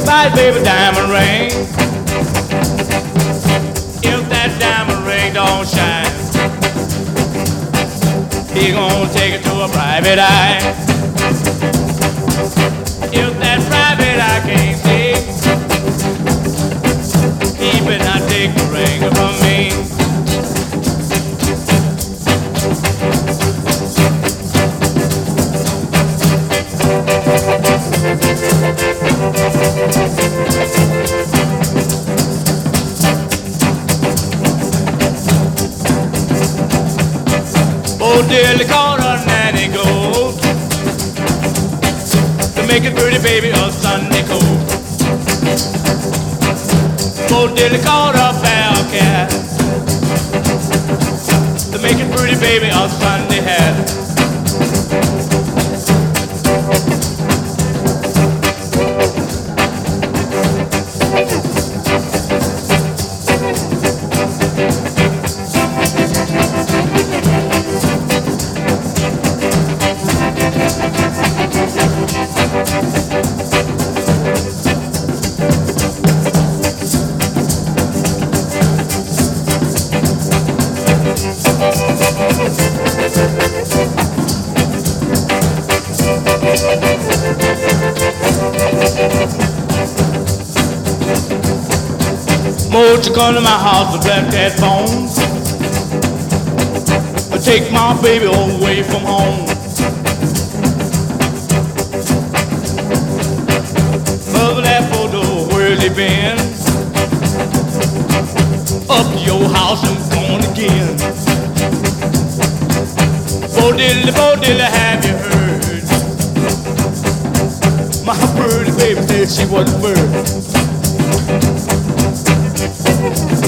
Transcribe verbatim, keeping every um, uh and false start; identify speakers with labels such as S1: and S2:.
S1: buy baby diamond ring. If that diamond ring don't shine, he gonna take it to a private eye. If that private eye can't see, he better not take the ring from me. Oh, dearly called a nanny goat to make a pretty baby a Sunday coat. Oh, dearly called a bell cat to make a pretty baby a Sunday hat. Won't you come to my house and black that phone? Or take my baby away from home. Over that photo, where's he been? Up to your house and gone again. Bo diddly, bo diddly, have you heard? My pretty baby said she was a bird.